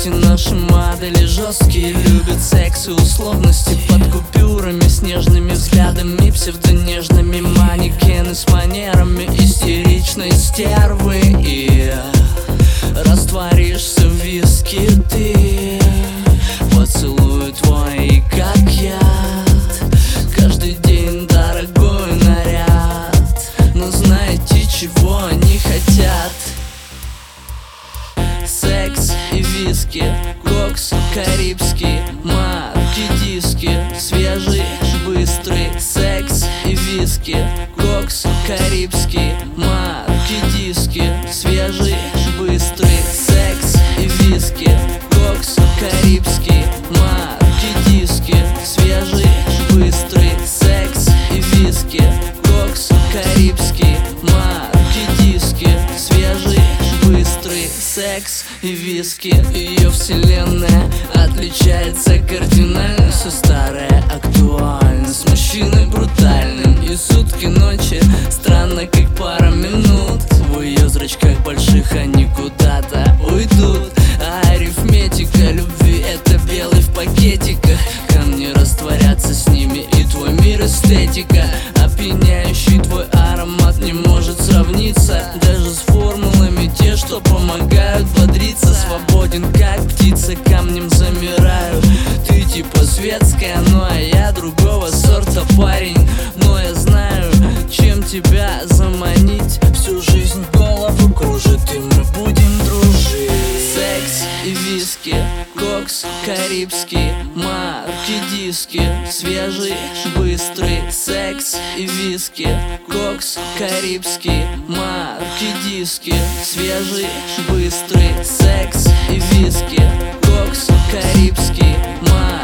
Эти наши модели жесткие, любят секс и условности под купюрами, с нежными взглядами, псевдонежными манекены с манерами истеричной стервы. И растворишься в виске ты, поцелуй твой как яд, каждый день дорогой наряд. Но знаете, чего они хотят? Секс и виски, кокс карибский, марки диски, свежий, быстрый. Секс и виски, кокс карибский, марки диски, свежий, быстрый. Секс и виски, кокс карибский, марки диски, свежий, быстрый. Секс и виски, кокс карибский, марки диски, свежий, быстрый. Секс и виски. Ее вселенная отличается кардинально. Все старое актуально, с мужчиной брутальным. И сутки ночи странно, как пара минут. В ее зрачках больших они куда-то уйдут. А арифметика любви — это белый в пакетиках. Камни растворятся с ними, и твой мир эстетика. Опьяняющий твой аромат не может сравниться даже с формулами, те, что помогают бодриться. Свободен, как птица, камнем замираю. Ты типа светская, ну а я другого сорта парень. Но я знаю, чем тебя заманить. Всю жизнь голову кружит, и мы будем дружить. Секс и виски, кокс карибский, марки диски, свежий, быстрый. Секс и виски, кокс карибский, марки диски, свежий, быстрый. Секс и виски, кокс карибский, марки